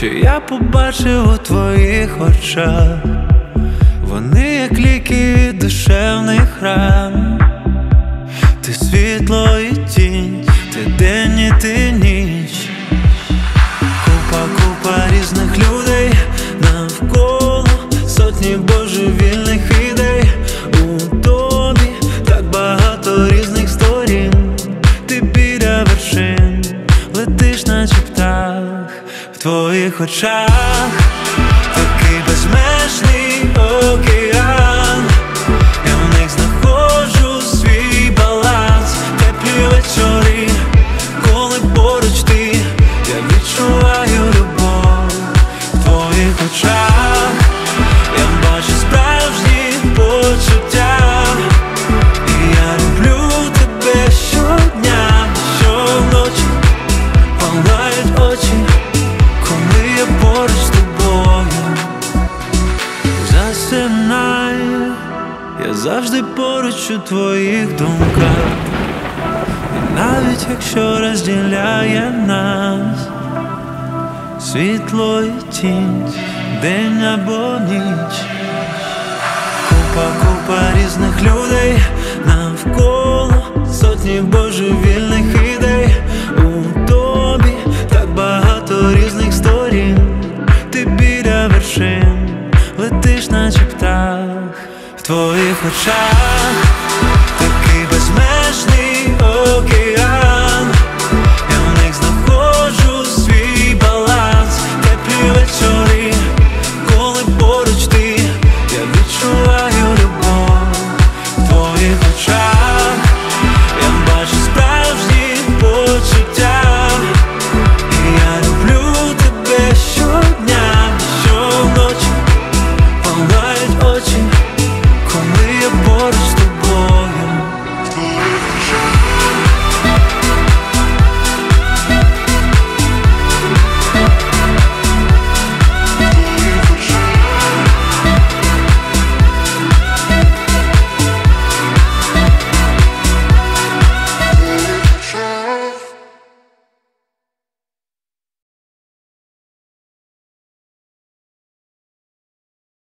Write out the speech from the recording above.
що я побачив у твоїх очах. Вони як ліки від душевних ран. Ти світло і тінь, ти день і ти ніч. Купа різних людей навколо, сотні божевільних ідей. У тобі так багато різних сторін. Ти біля вершин, летиш наче птах. В твоїх очах такий безмежний океан. Я в них знаходжу свій баланс. Теплі вечори, коли поруч ти, я відчуваю любов. В твоїх очах я бачу справжні почуття. І я люблю тебе щодня, щоночі палають очі, коли я поруч з тобою. Засинаю, я завжди поруч у твоїх думках. І навіть якщо розділяє нас світло і тінь, день або ніч. Купа різних людей навколо, сотні божевільних ідей. У тобі так багато різних сторін. Ти біля вершин, летиш наче птах. В твоїх очах такий безмежний океан. Я в них знаходжу свій баланс. Теплі вечори, коли поруч ти, я відчуваю любов. В твоїх очах я бачу справжні почуття. І я люблю тебе щодня, щоночі палають очі, коли я поруч.